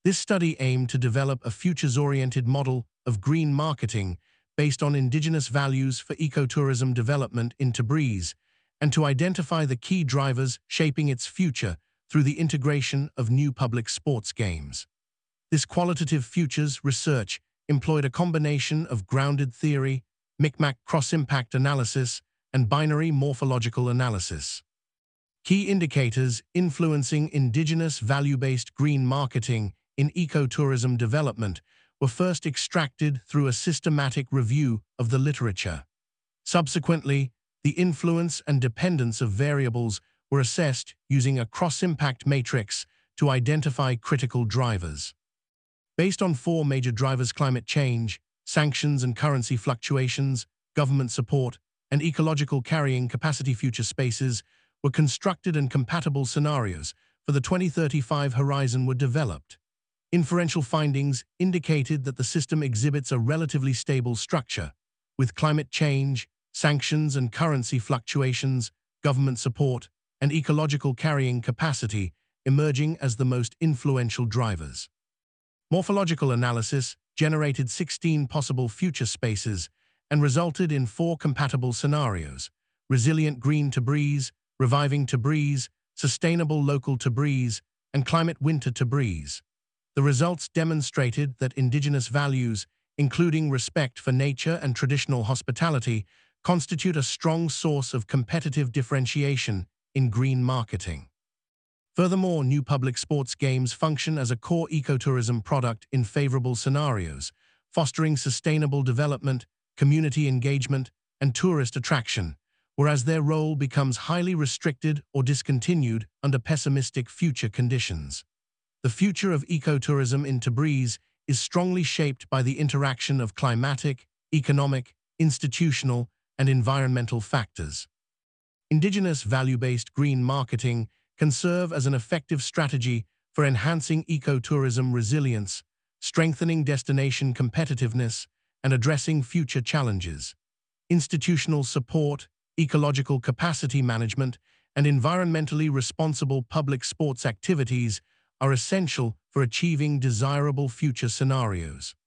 This study aimed to develop a futures-oriented model of green marketing based on indigenous values for ecotourism development in Tabriz, and to identify the key drivers shaping its future through the integration of new public sports games. This qualitative futures research employed a combination of grounded theory, Micmac cross-impact analysis, and binary morphological analysis. Key indicators influencing indigenous value-based green marketing in ecotourism development were first extracted through a systematic review of the literature. Subsequently, the influence and dependence of variables were assessed using a cross-impact matrix to identify critical drivers. Based on four major drivers: climate change, sanctions and currency fluctuations, government support, and ecological carrying capacity, future spaces were constructed and compatible scenarios for the 2035 horizon were developed. Inferential findings indicated that the system exhibits a relatively stable structure, with climate change, sanctions and currency fluctuations, government support, and ecological carrying capacity emerging as the most influential drivers. Morphological analysis generated 16 possible future spaces and resulted in four compatible scenarios: resilient green Tabriz, reviving Tabriz, sustainable local Tabriz, and climate winter Tabriz. The results demonstrated that indigenous values, including respect for nature and traditional hospitality, constitute a strong source of competitive differentiation in green marketing. Furthermore, new public sports games function as a core ecotourism product in favorable scenarios, fostering sustainable development, community engagement, and tourist attraction, whereas their role becomes highly restricted or discontinued under pessimistic future conditions. The future of ecotourism in Tabriz is strongly shaped by the interaction of climatic, economic, institutional, and environmental factors. Indigenous value-based green marketing can serve as an effective strategy for enhancing ecotourism resilience, strengthening destination competitiveness, and addressing future challenges. Institutional support, ecological capacity management, and environmentally responsible public sports activities are essential for achieving desirable future scenarios.